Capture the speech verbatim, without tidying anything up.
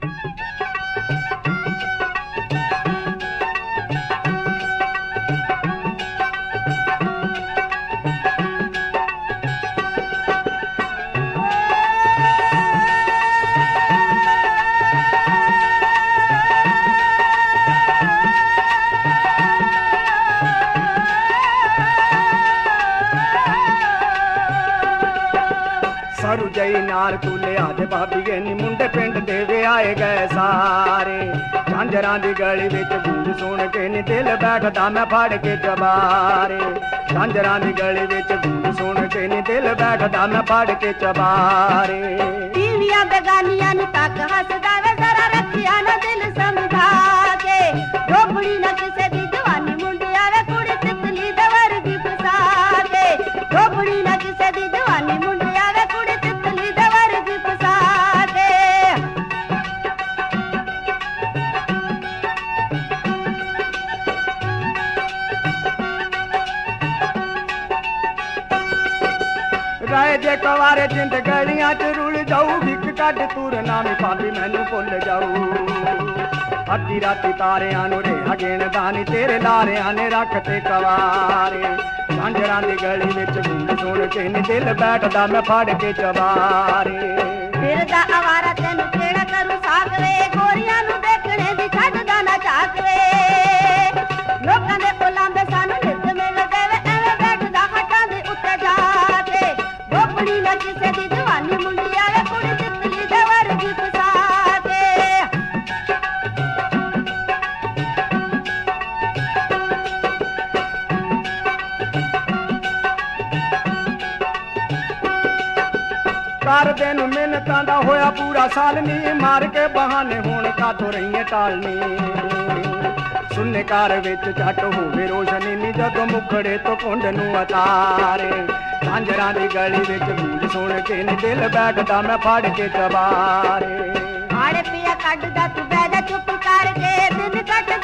सारू जई नार कूले आदे भाभीए नी मुंडे पिंड दे वे आए गए सारे झांझरां दी गली विच गूंज सुन के नी दिल बैठदा मैं फड़ के चबारे झांझरां दी गली विच गूंज सुन के नी दिल बैठदा मैं फड़ के चबारे बीवियां बेगानियां नु तक हसदा वे जरा रखिया ना दिल समझा के ढोबड़ी ना किसे दी जवानी मुंडिया वे कुड़ी तितली दे वर्गी फसा के ढोबड़ी ना किसे दी जवानी मुंडिया वे कुड़ी तितली दे वर्गी फसा के राय जे कवारे जिंद गलियां च रुल जाऊ भिक कट तुर नामी भाभी मैनू भुल जाऊ अद्धी राती तारियां नु रेहा गेन दानी तेरे लारियां ने रख ते कवारे झांझरां दी गली विच गूंज सुन के नी दिल बैठदा मैं फड़ के चबारे फिरदा आवारा तैनू केड़ा करूं साकवे गोरियां नु देखणे दी छड्डदा ना चाकवे लोकां दे बुलांदे सानू नित मिल देवे एवें बैठदा हटां दे उत्ते जा के ढोबड़ी ना किसे दी जवानी मुंडिया वे कुड़ी तितली दे वर्गी फसा के कर दिन मिन्नतां दा होया पूरा साल नी मार के बहाने हुण काथों रहीए टालनी सुन्ने घर विच झट होवे रोशनी नी जदों मुखड़े तो कुंड नू अतारे झांझरां दी गली विच गूंज सुन के नी दिल बैठदा मैं फड़ के चबारे आड़े पिया कड्डदा तू बैठा चुप करके दिन कट